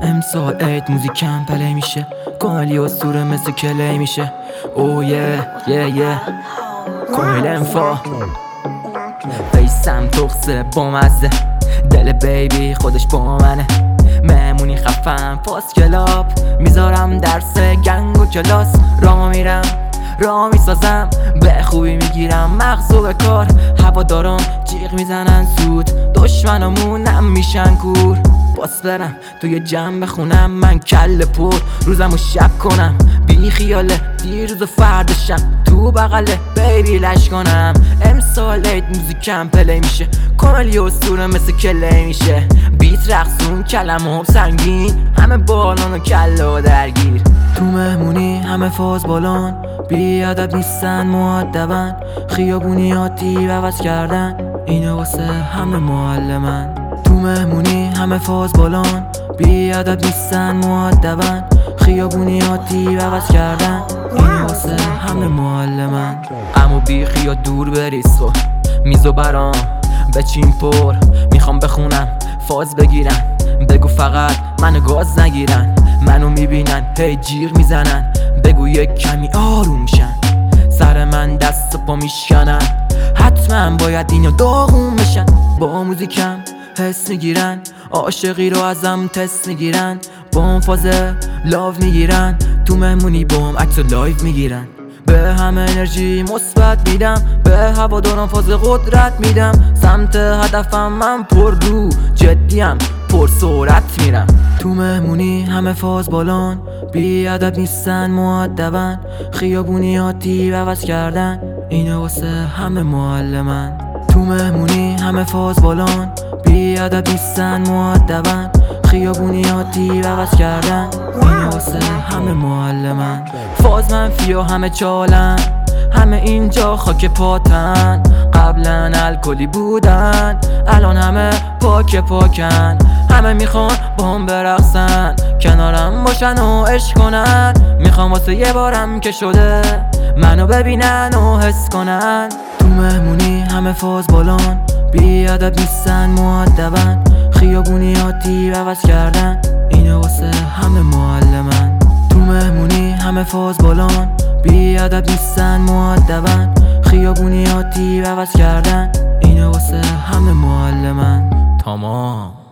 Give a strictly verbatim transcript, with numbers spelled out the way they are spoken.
امسال عید موزیکم پلی میشه، کاملی اسطوره مثل کلی میشه. او یه یه یه کامل انفا فیسم تخصه با مزه، دل بیبی خودش با منه. مهمونی خفم پاس کلاب، میذارم درس گنگ و کلاس. راه میرم راه میسازم، به خوبی میگیرم مغزو به کار. هوادارم جیغ میزنن زود، دشمنامونم میشن کور. باس برم توی جمع بخونم، من کل پر روزمو شب کنم. بی خیاله دیروز و فردا شب تو بغله بیبی لش کنم. امسال عید موزیکم پلی میشه، کاملی اسطوره مثل کلی میشه. بیت رقصون کلمه سنگین، همه بالان و کلا درگیر. تو مهمونی همه فاز بالان، بی ادب نیستن مؤدبن. خیابونیاتی عوض کردن، اینه واسه همه معلمن. تو مهمونی همه فاز بالان، بی ادب نیستن مؤدبن. خیابونیاتی عوض کردن، اینه واسه همه معلمن. امو بی خیا دور بریز خو میزو برام بچین پر، میخوام بخونم فاز بگیرن. بگو فقط منو گاز نگیرن، منو میبینن هی جیغ میزنن. بگو یک کمی آروم شن، سر من دست و پا میشکنن. حتما باید اینو داغون بشن، با موزیکم حس میگیرن. عاشقی رو ازم تست میگیرن، با اون فاز لاو میگیرن. تو مهمونی با هم عکس و لایو میگیرن، به همه انرژی مثبت میدم. به هوادارم فاز قدرت میدم، سمت هدفم من پر رو جدیم، پر سرعت میرم. تو مهمونی همه فاز بالان، بی ادب نیستن مؤدبن. خیابونیاتی عوض کردن، اینه واسه همه معلمن. تو مهمونی همه فاز بالان، بی ادب نیستن مؤدبن. خیابونیاتی عوض کردن، اینه واسه همه معلمن. فاز منفی و همه چالن، همه اینجا خاک پاتن. قبلا الکلی بودن، الان همه پاک پاکن. همه میخوان با هم برقصن، کنارم باشن و عشق کنن. میخوام واسه یه بارم که شده منو ببینن و حس کنن. تو مهمونی همه فاز بالان، بی ادب نیستن مؤدبن. خیابونیاتی عوض کردن، اینه واسه همه معلمن. تو مهمونی همه فاز بالان، بی ادب نیستن مؤدبن. خیابونیاتی عوض کردن، اینه واسه همه معلمن. تمام.